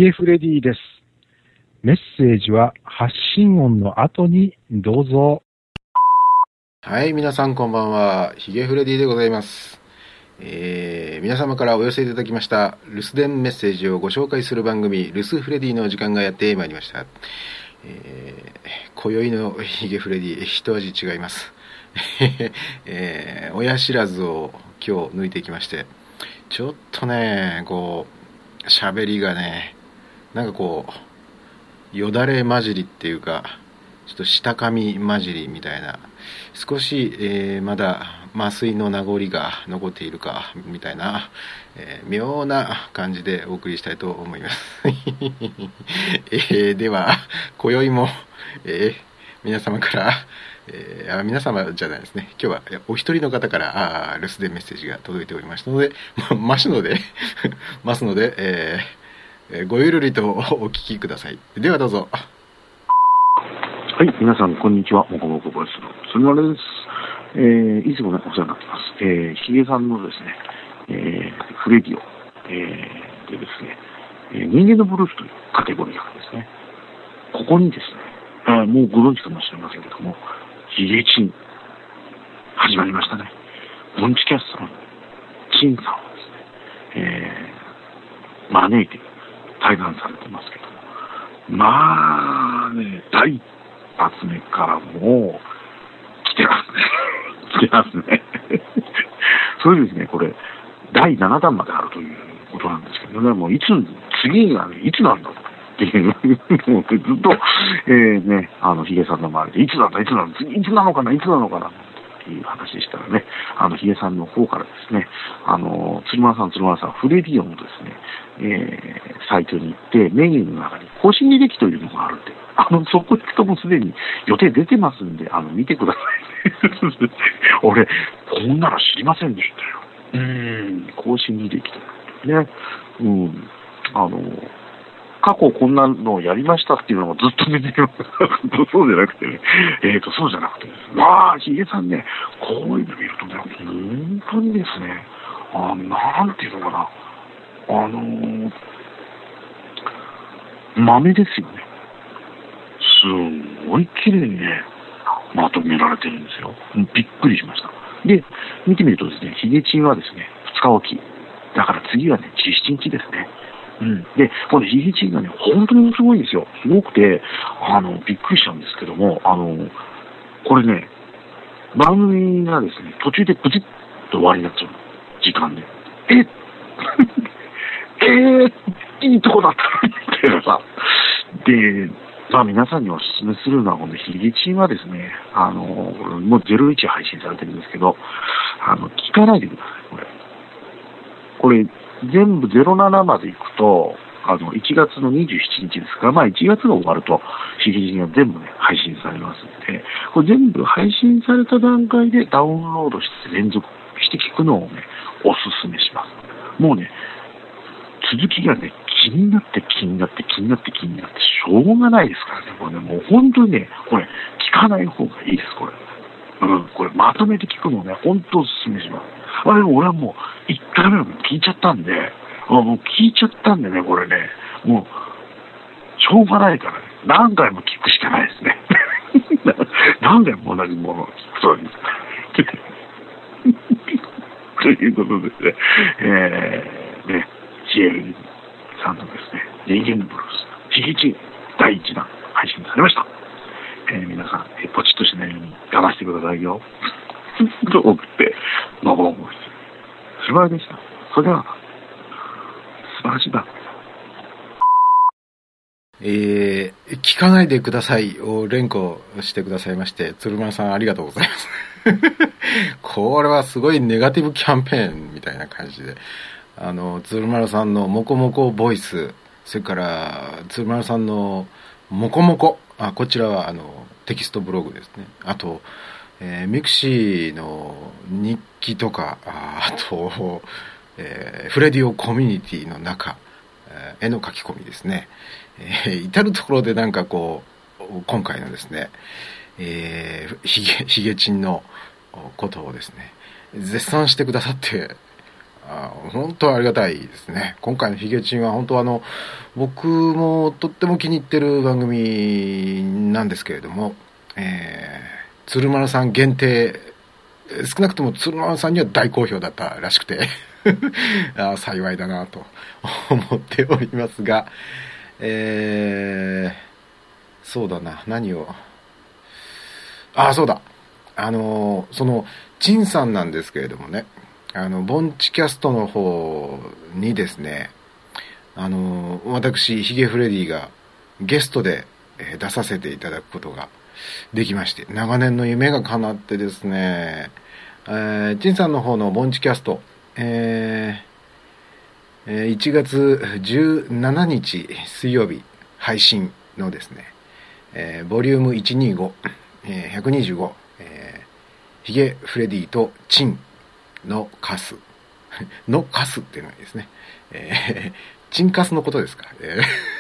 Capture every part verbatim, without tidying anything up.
ゲフレディです。メッセージは発信音の後にどうぞ。 はい、皆さんこんばんは。ヒゲフレディでございます。えー、皆様からお寄せいただきました留守電メッセージをご紹介する番組、留守フレディの時間がやってまいりました。えー、今宵のヒゲフレディ、一味違います。えー、親知らずを今日抜いてきまして、ちょっとね、こう、喋りがね、なんかこう、よだれ混じりっていうか、ちょっと舌噛み混じりみたいな、少し、えー、まだ麻酔の名残が残っているかみたいな、えー、妙な感じでお送りしたいと思います、えー、では今宵も、えー、皆様から、えー、あ皆様じゃないですね、今日はお一人の方からあ留守電メッセージが届いておりましたのでますのでますので、えー、ごゆるりとお聞きください。ではどうぞ。 はい、皆さんこんにちは。もこもこボイスのすみまれです。えー、いつもねお世話になってます。えー、ヒゲさんのですね、えー、フレディオ、えー、でですね、えー、人間のブルースというカテゴリーがですね、ここにですね、えー、もうご存知かもしれませんけども、ヒゲチン始まりましたね。モンチキャストのチンさんをですね、えー、招いて対談されてますけども、まあね、大発目からもう来てますね来てますねそれですね、これだいななだんまであるということなんですけどね、もういつ次がねいつなんだっていうもうずっと、えー、ねあのヒゲさんの周りでいつなんだいつなんだいつなのかないつなのかなっていう話でしたらね、あのヒゲさんの方からですね、あの鶴丸さん鶴丸さんフレディオのですね、えー、サイトに行ってメニューの中に更新履歴というのがあるんで、あのそこ行くともすでに予定出てますんで、あの見てくださいね俺こんなの知りませんでしたよ。うーん更新履歴とね、うんあの過去こんなのをやりましたっていうのもずっと出てるそうじゃなくてね、えーとそうじゃなくてですね、まあヒゲさんね、こういうの見るとね、本当にですね、あなんていうのかな、あのー、豆ですよね。すんごい綺麗にね、まとめられてるんですよ。びっくりしました。で、見てみるとですね、ヒゲチンはですね、ふつかおき。だから次はね、じゅうしちにちですね。うん。で、このヒゲチンがね、本当にすごいんですよ。すごくて、あの、びっくりしたんですけども、あの、これね、番組がですね、途中でプチッと終わりになっちゃう。時間で。ええー、いいとこだったみたいなさ。で、まあ皆さんにお勧めするのは、このヒゲチンはですね、あの、もうゼロイチ配信されてるんですけど、あの、聞かないでください、これ。これ、全部ゼロななまで行くと、あの、いちがつのにじゅうしちにちですから、まあいちがつが終わると、ヒゲチンが全部ね、配信されますので、これ全部配信された段階でダウンロードして連続して聞くのをね、おすすめします。もうね、続きがね、気になって気になって気になって気になってしょうがないですからね、これね、もう本当にね、これ、聞かない方がいいです、これ。うん、これまとめて聞くのをね、本当おすすめします。あれ、俺はもう、いっかいめの聞いちゃったんで、あもう聞いちゃったんでね、これね、もう、しょうがないからね、何回も聞くしかないですね。何回も同じものを聞くという。ということでね、えー、ね、シエルさんのですね、人間のブルース、ヒゲチンだいいちだん配信されました。えー、皆さん、えー、ポチッとしないように我慢してくださいよ。と送って、まあ、もう、素晴らしいでした。それでは、素晴らしいだ。 えー、聞かないでくださいを連呼してくださいまして、鶴丸さんありがとうございます。これはすごいネガティブキャンペーンみたいな感じで、あの、鶴丸さんのモコモコボイス、それから鶴丸さんのモコモコ、あ、こちらはあのテキストブログですね。あと、えー、ミクシーの日記とか、あ, あと、えー、フレディオコミュニティの中、えー、絵の書き込みですね。えー、至るところでなんかこう今回のですね、えー、ヒゲヒゲチンのことをですね絶賛してくださって、 あ本当はありがたいですね。今回のヒゲチンは本当あの僕もとっても気に入ってる番組なんですけれども、えー、鶴丸さん限定、少なくとも鶴丸さんには大好評だったらしくてあ幸いだなと思っておりますが、えー、そうだな、何をあそうだあのその陳さんなんですけれどもね、あのボンチキャストの方にですね、あの私ヒゲフレディがゲストで出させていただくことができまして、長年の夢が叶ってですね、えー、陳さんの方のボンチキャスト、えー、いちがつじゅうしちにち水曜日配信のですね、えー、ボリュームひゃくにじゅうご、えー、ひゃくにじゅうご、えー、ヒゲフレディとチンのカスのカスっていうのはですね、えー、チンカスのことですか、え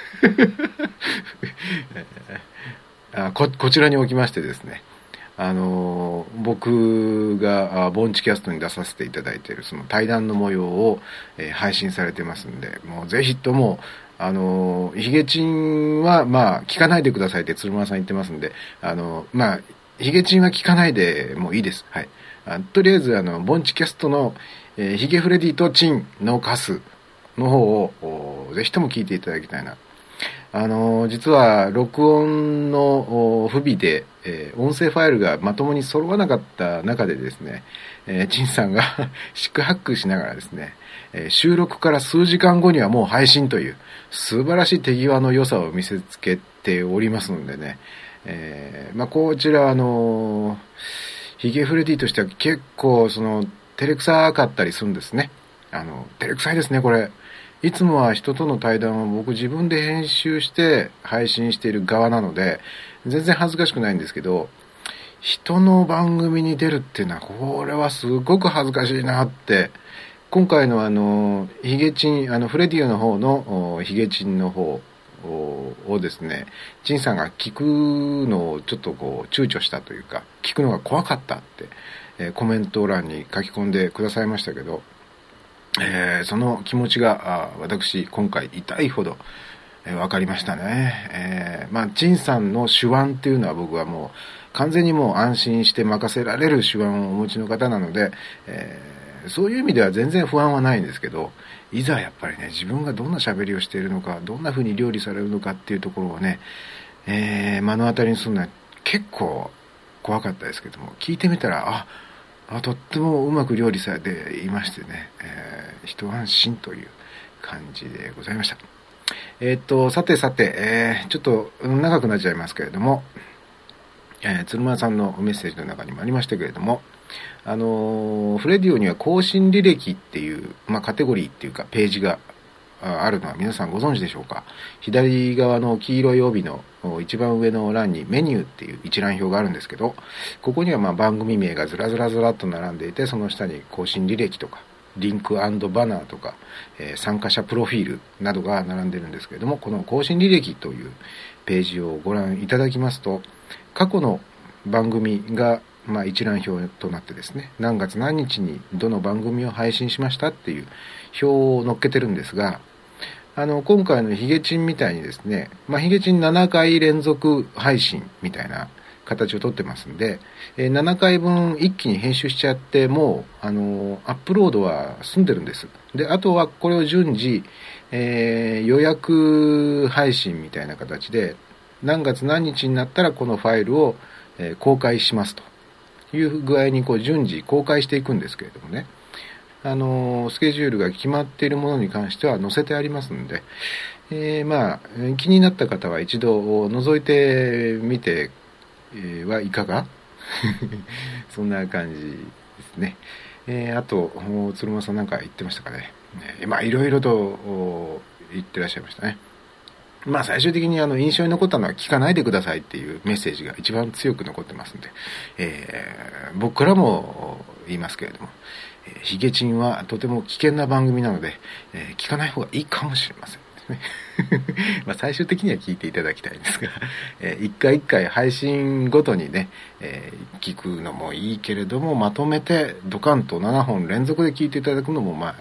ー、あ こ, こちらにおきましてですね、あのー、僕がボンチキャストに出させていただいているその対談の模様を、えー、配信されてますんで、もうぜひともあのー、ヒゲチンはまあ聞かないでくださいって鶴丸さん言ってますんで、あのー、まあヒゲチンは聞かないでもいいです。はい。あとりあえずあのボンチキャストの、えー、ヒゲフレディとチンのカスの方をぜひとも聞いていただきたいな。あのー、実は録音の不備で、えー、音声ファイルがまともに揃わなかった中でですね、えー、チンさんが四苦八苦しながらですね、えー、収録から数時間後にはもう配信という素晴らしい手際の良さを見せつけておりますのでね、えー、まあこちらあのー、ヒゲフレディとしては結構その照れくさかったりするんですね。あの照れくさいですねこれ。いつもは人との対談を僕自分で編集して配信している側なので全然恥ずかしくないんですけど、人の番組に出るっていうのはこれはすごく恥ずかしいなって。今回のあのヒゲチンあのフレディオの方のヒゲチンの方をですね、チンさんが聞くのをちょっとこう躊躇したというか、聞くのが怖かったって、えー、コメント欄に書き込んでくださいましたけど、えー、その気持ちが私今回痛いほど、えー、分かりましたね。えー、まあチンさんの手腕っていうのは僕はもう完全にもう安心して任せられる手腕をお持ちの方なので、えー、そういう意味では全然不安はないんですけど、いざやっぱりね自分がどんな喋りをしているのか、どんな風に料理されるのかっていうところをね、えー、目の当たりにするのは結構怖かったですけども、聞いてみたらああとってもうまく料理されていましてね、えー、一安心という感じでございました。えー、っとさてさて、えー、ちょっと長くなっちゃいますけれども、えー、鶴丸さんのメッセージの中にもありましたけれども、あのー、フレディオには更新履歴っていう、まあ、カテゴリーっていうかページがあるのは皆さんご存知でしょうか。左側の黄色い帯の一番上の欄にメニューっていう一覧表があるんですけど、ここにはまあ番組名がずらずらずらっと並んでいて、その下に更新履歴とかリンク&バナーとか、えー、参加者プロフィールなどが並んでるんですけれども、この更新履歴というページをご覧いただきますと、過去の番組がまあ一覧表となってですね、何月何日にどの番組を配信しましたっていう表を載っけてるんですが、あの今回のヒゲチンみたいにですね、まあ、ヒゲチンななかい連続配信みたいな形をとってますんで、えー、ななかいぶん一気に編集しちゃってもうあのアップロードは済んでるんです。であとはこれを順次、えー、予約配信みたいな形で何月何日になったらこのファイルを、えー、公開しますという具合にこう順次公開していくんですけれどもね、あのスケジュールが決まっているものに関しては載せてありますので、えー、まあ気になった方は一度覗いてみてはいかがそんな感じですね。えー、あと鶴間さんなんか言ってましたかね。えー、まあいろいろと言ってらっしゃいましたね。まあ最終的にあの印象に残ったのは聞かないでくださいっていうメッセージが一番強く残ってますんで、えー、僕からも言いますけれども、ヒゲチンはとても危険な番組なので、えー、聞かない方がいいかもしれませんですねまあ最終的には聞いていただきたいんですが、えー、一回一回配信ごとにね、えー、聞くのもいいけれども、まとめてドカンとななほん連続で聞いていただくのもまあ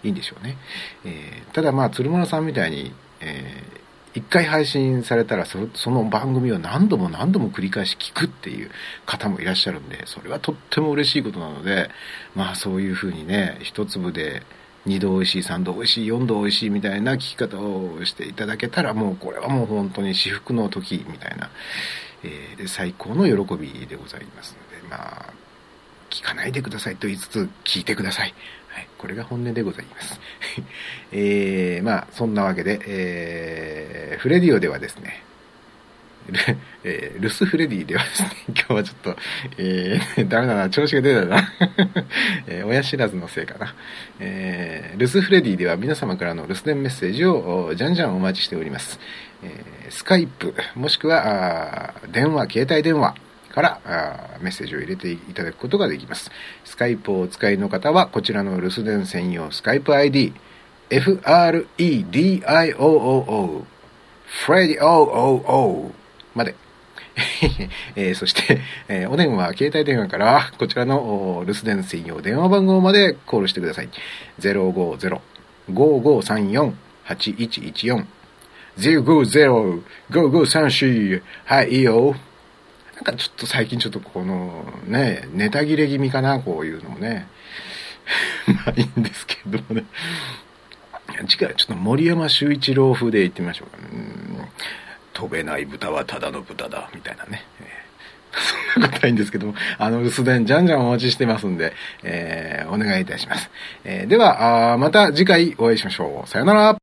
いいんでしょうね。えー、ただまあ鶴丸さんみたいに、えー一回配信されたら そ, その番組を何度も何度も繰り返し聞くっていう方もいらっしゃるんで、それはとっても嬉しいことなので、まあそういう風にね、一粒で二度美味しい、三度美味しい、四度美味しいみたいな聞き方をしていただけたら、もうこれはもう本当に至福の時みたいな、えー、で最高の喜びでございますので、まあ聞かないでくださいと言いつつ聞いてください。はい、これが本音でございます。えー、まあそんなわけで、えー、フレディオではですね、ル, えー、ルスフレディではですね、今日はちょっと、えー、ダメだな、調子が出たな、えー、親知らずのせいかな、えー、ルスフレディでは皆様からの留守電メッセージをじゃんじゃんお待ちしております。えー、スカイプもしくはあ電話、携帯電話からあメッセージを入れていただくことができます。スカイプをお使いの方はこちらの留守電専用スカイプ アイディー エフアールイーディーアイオーオーオー フレディオーオーオーまで、えー、そして、えー、お電話、携帯電話からはこちらの留守電専用電話番号までコールしてください。ゼロごゼロ ごごさんよん はちいちいちよん ゼロごゼロ ごごさんよん はいいいよ。なんかちょっと最近ちょっとこのね、ネタ切れ気味かな、こういうのもね。まあいいんですけどもね。次回はちょっと森山修一郎風で言ってみましょうか。うん、飛べない豚はただの豚だ、みたいなね。えー、そんなことないんですけども、あの、留守電じゃんじゃんお待ちしてますんで、えー、お願いいたします。えー、ではあ、また次回お会いしましょう。さよなら。